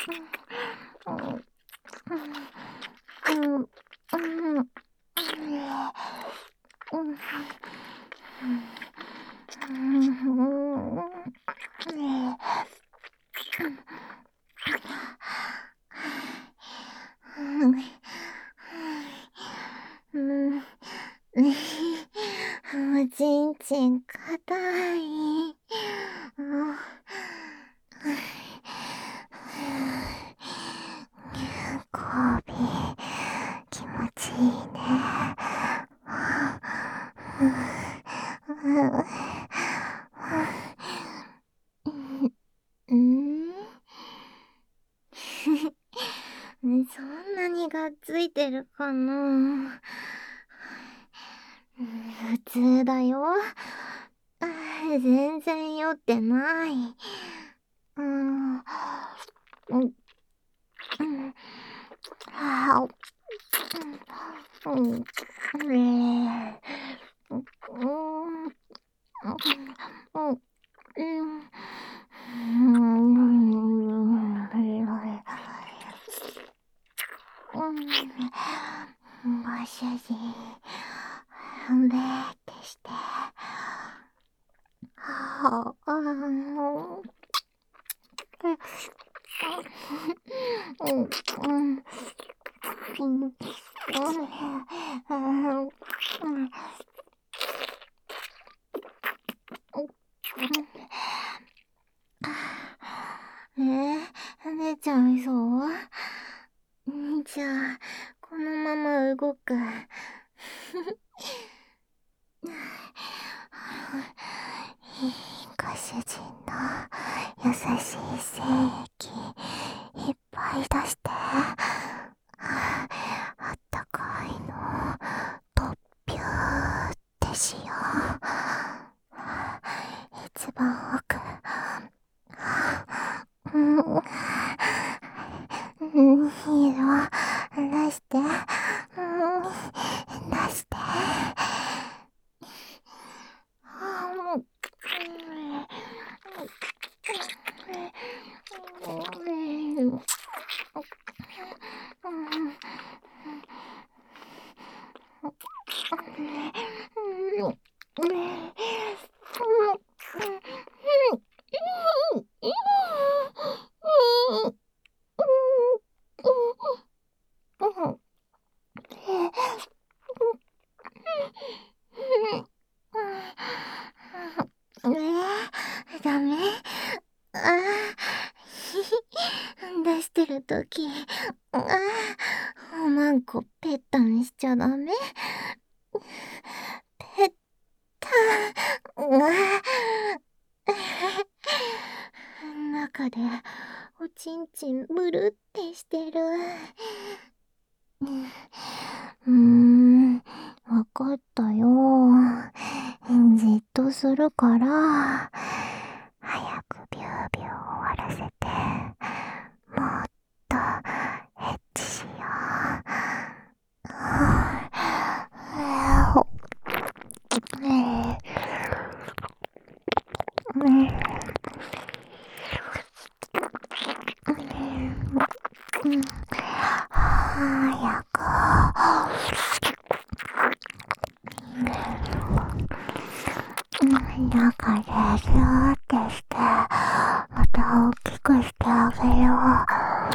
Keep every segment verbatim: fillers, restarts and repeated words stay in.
おちんちんかたい。コービー、気持ちいいね。んそんなにがっついてるかな。普通だよ。全然酔ってない。うん。うん。はうん。うん。ご主人、べーってして。はあ、うん。うん。うん。えー、出ちゃいそう？じゃあ、このまま動く。ご主人の優しい精液いっぱい出して。あったかいのとっぴゅーってしよう。一番奥。うん。うん、色出して。うん、出して。えー、ダメ？ああ、出してるとき、ああ、おまんこぺったんしちゃダメ？ぺったん、ああ、中でおちんちんブルってしてる。うーん、わかったよ。じっとするから、早くビュービュー終わらせて、もっとエッチしよう。早く。中でギューってして、また大きくしてあげよう。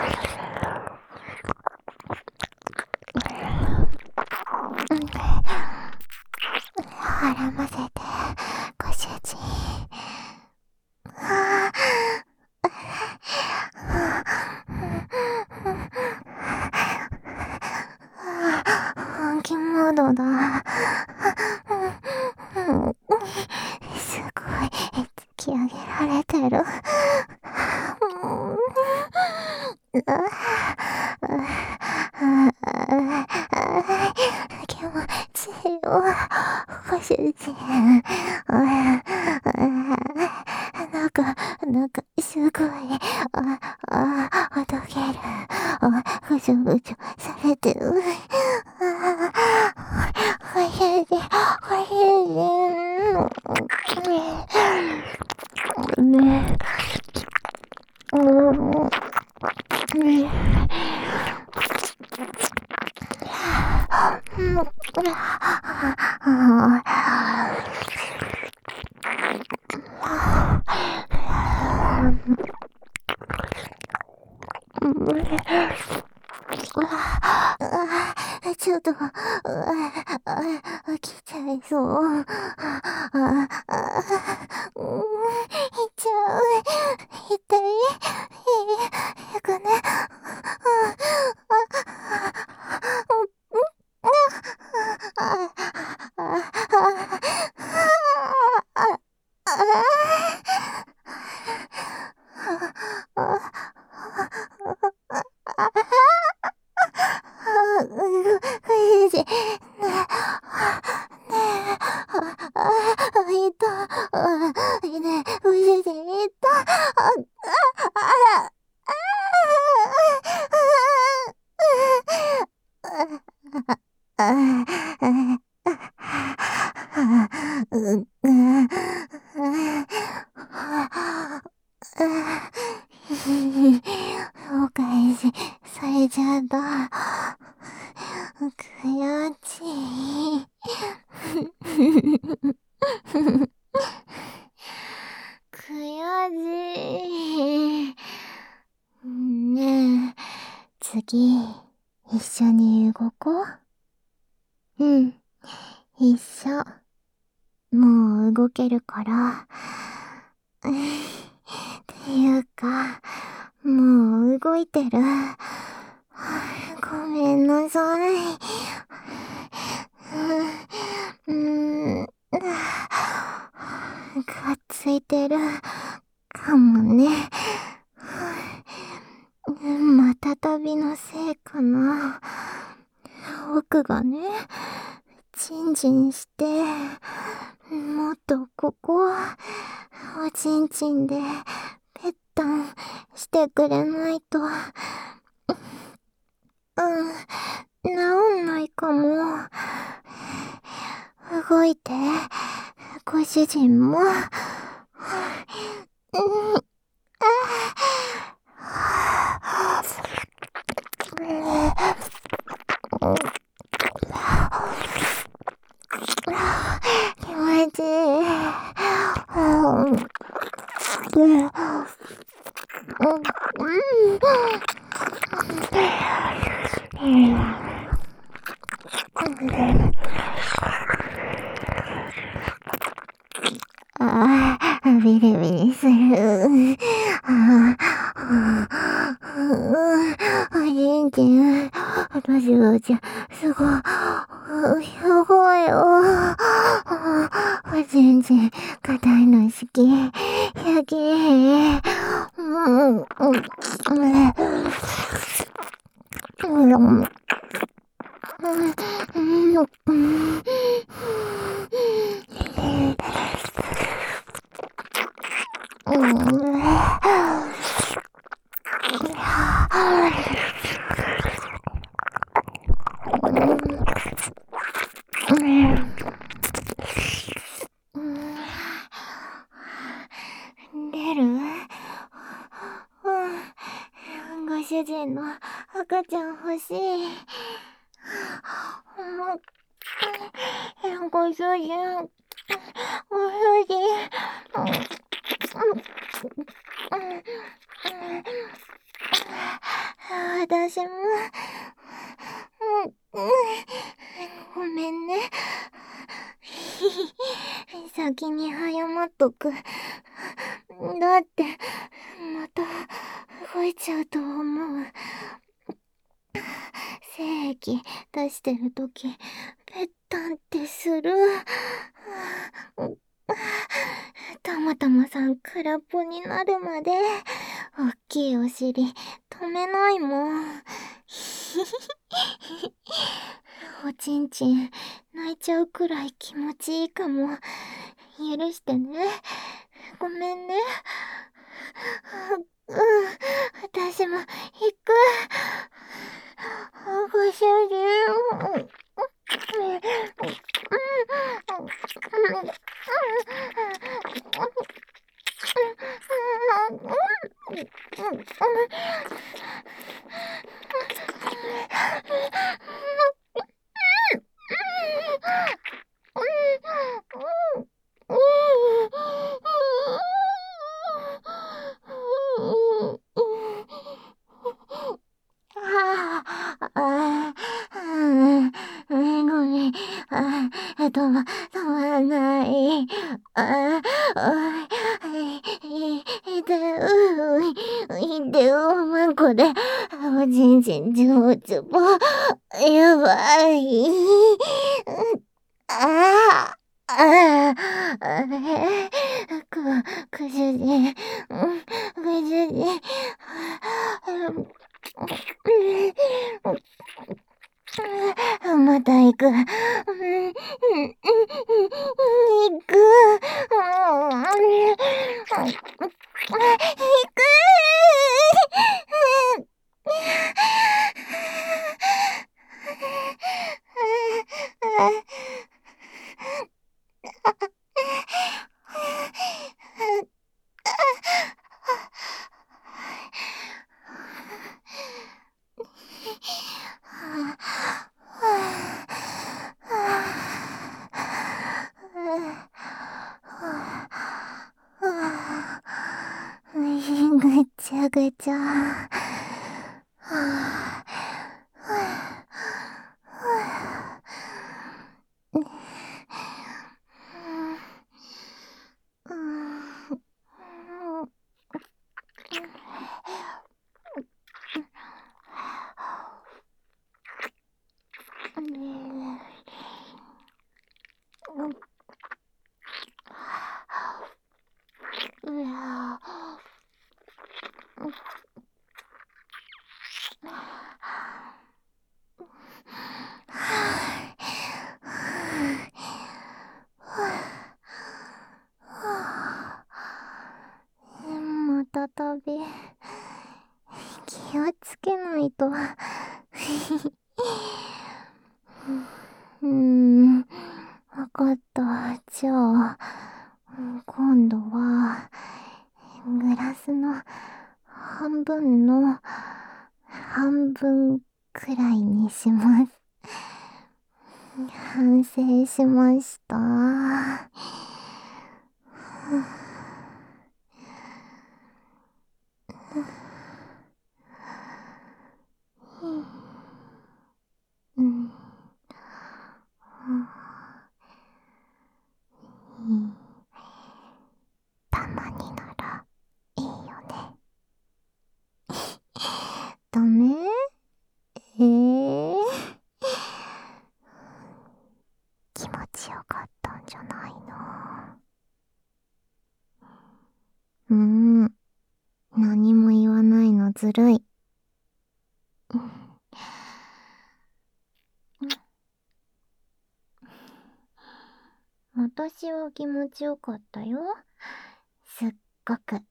絡ませて、ご主人。本気モードだ。すごい突き上げられてる。気持ちいいよ、ご主人。なんか、なんか、すごい、あ、あ、ほどける。あ、ぐちょぐちょされてる。ご主人、ご主人。ねえ。うん。 ちょっと、飽きちゃいそう。あ、あ、あ、うん、いっちゃう。痛い。よくね。悔しい。ねえ、ねえ、あ、いた。あ、ねえ、ご主人いた。あ、あ、あ、あ、う、お返しされちゃった。悔しい。悔しい。ねえ、次、一緒に動こう。うん、一緒。もう動けるから。っていうか、もう動いてる。ごめんなさい。うーん、がっついてるかもね。また旅のせいかな。僕がね、チンチンして、もっとここ、おちんちんで、ぺったんしてくれないと、うん、治んないかも。動いて、ご主人も、うん、気持ちいい。うん、うん、ああ、ビリビリする。ああ、おじんちん、私はじゃ、すごい、すごいよ。おじんちん、硬いの好き。好き。うん、うん、うん。出る？うん。ご主人の赤ちゃん欲しい。ご主人、ご主人。私も、うん、ごめんね。先に謝っとく。だって、また動いちゃうと思う。精液出してるとき、ぺったんってする。たまたまさん空っぽになるまで、おっきいお尻止めないもん。おちんちん泣いちゃうくらい気持ちいいかも。許してね。ごめんね。うん、私も行く。ご主人。 止ま、止まらない。ああ、い、いてう、いてう、まこで、おちんちんちょぼちょぼ、やばい。ああ。ああ、あれ、く、くじゅじ、くじゅじ、また行く。行く。行く。ぐちゃぐちゃ。また旅、気をつけないと。うーん、わかった。じゃあ、今度は、グラスの半分の半分くらいにします。反省しました。うん。たまにならいいよね。ダメ？えー、気持ちよかったんじゃないの？うーん、何も言わないのずるい。私は気持ちよかったよ。すっごく。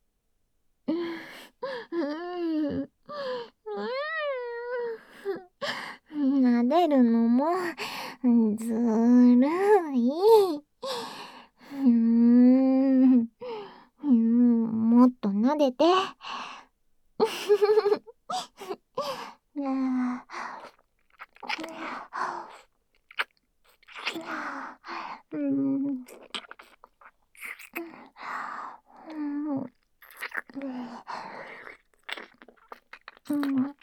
撫でるのもずるい。うーん、うん、もっと撫でて。うん、うん、